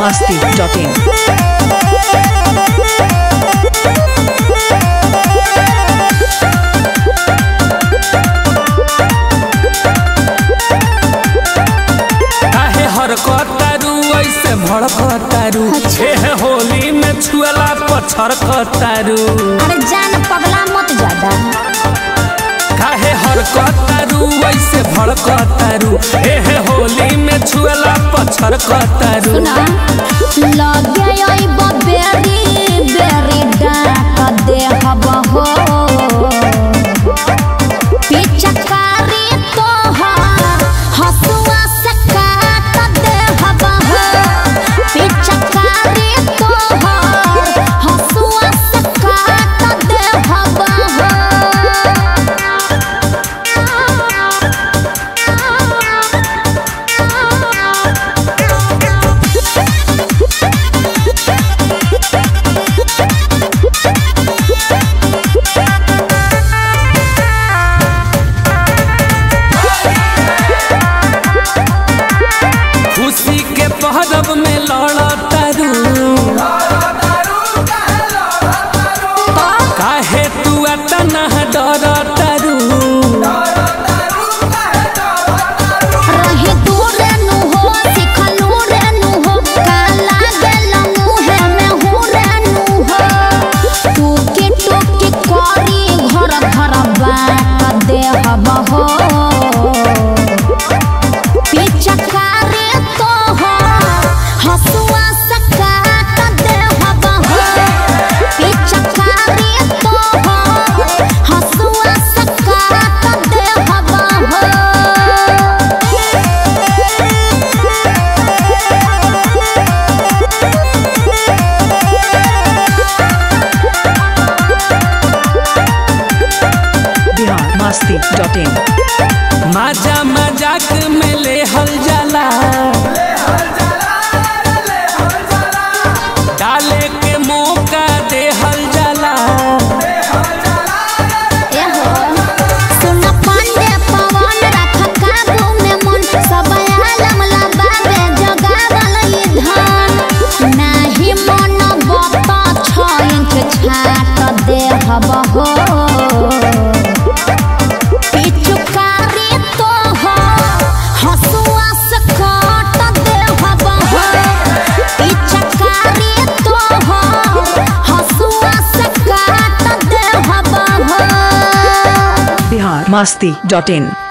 biharmasti.in हरकतारू ऐसे भड़कतारू होली में छुएला पछड़कतारू। अरे जान पगला मत ज्यादा काहे हरकतारू ऐसे भड़कतारू होली में छुएला पछड़कतारू। लगे आइबो बेरी बेरी डाक दे हबो हो पिचकारी तोहार हसुआ से काट दे हबो हो पिचकारी तोहार हसुआ से काट दे हबो हो। खुशी के पहरब में लड़तारू काहे तू अतना डरतारू। रहे दूर नु हो सिखलू रे नु हो काला गेल मुहे में हो रे नु हो टूकी टूकी करी घर घर बात दे हब हो पिचकारी तो हो हसुआ से काट दे हब हो पिचकारी तो हो हसुआ से काट दे हब हो। biharmasti.in मजा मजाक में ले हल जाला डाले के मौका दे हल जाला। सुन पांडे पवन रख काबू में मन सब आलम लबाबे जगावल ई धान नाही मन बता 6 इंच छाट दे हब हो पिचकारी तो हो हसुआ से काट दे हब हो पिचकारी तो हो हसुआ से काट दे हब हो। biharmasti.in